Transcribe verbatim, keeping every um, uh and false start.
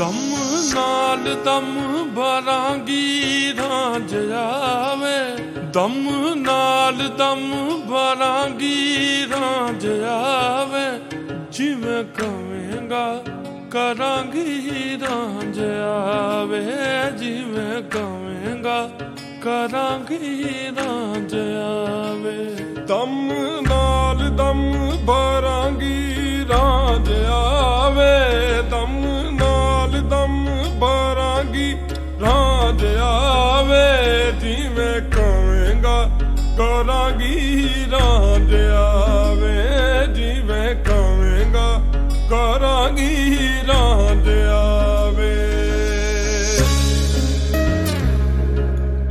ਦਮ ਨਾਲ ਦਮ ਭਰਾਂਗੀ ਰਾਂਝ ਆਵੇ, ਦਮ ਨਾਲ ਦਮ ਭਰਾਂਗੀ ਰਾਂਝ ਆਵੇ, ਜਿਵੇਂ ਕਵੇਂਗਾ ਕਰਾਂਗੀ ਰਾਂਝ ਆਵੇ, ਜਿਵੇਂ ਕਵੇਂਗਾ ਕਰਾਂਗੀ ਰਾਂਝ ਆਵੇ। ਦਮ ਨਾਲ ਦਮ ਭਰਾਂਗੀ ਰਾਂਝ ਆਵੇ, ਦਮ ਨਾਲ ਦਮ ਭਰਾਂਗੀ ਰਾਂਝ ਆਵੇ, ਜਿਵੇਂ ਕਵੇਂਗਾ ਕਰਾਂਗੀ ਰਾਂਝ ਆਵੇ।